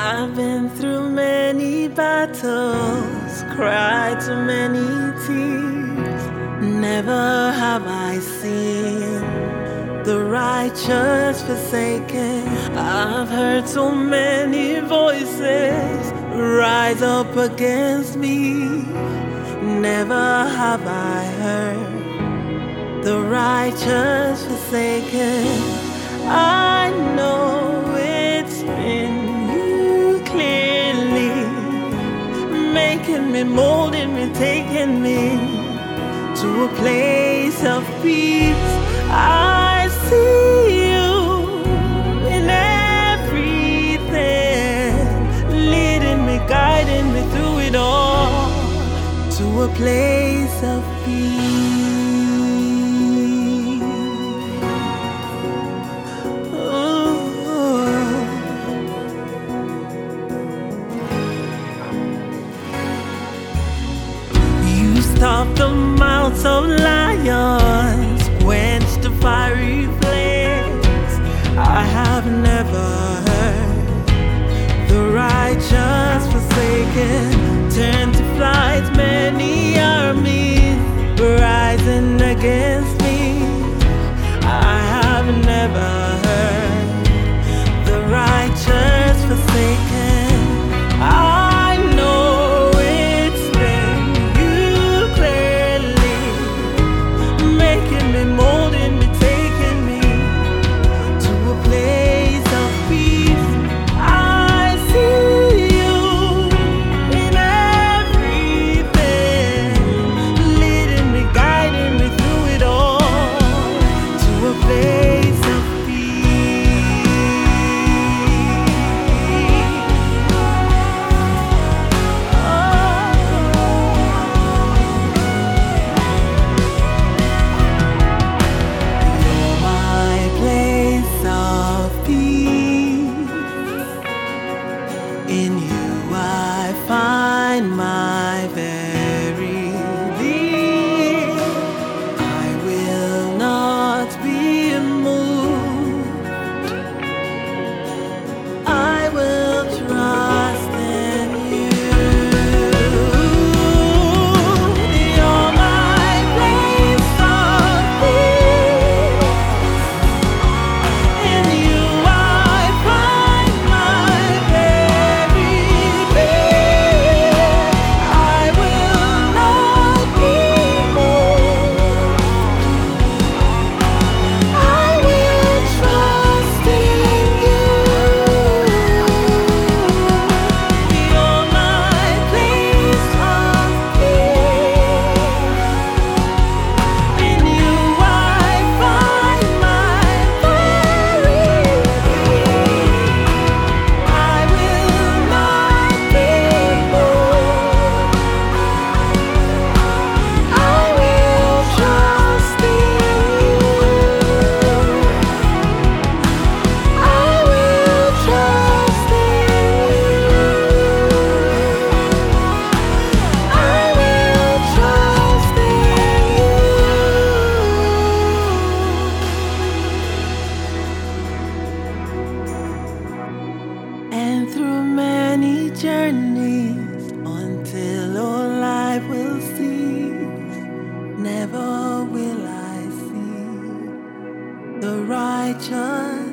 I've been through many battles, cried too many tears. Never have I seen the righteous forsaken. I've heard so many voices rise up against me. Never have I heard the righteous forsaken. I know it's been you clearly making me, molding me, taking me to a place of peace. I see you in everything, leading me, guiding me through it all to a place of peace. Stop the mouths of lions, quench the fiery flames. I have never heard the righteous forsaken. Turn to flight many armies rising against me. I have never heard the righteous forsaken. I know it's been making me, molding me, taking me to a place of peace. I see you in everything, leading me, guiding me through it all to a place of in you I find my very being. I will not be moved. I will trust in you. You're my place of peace. In you I find my journeys until all life will cease. Never will I see the righteous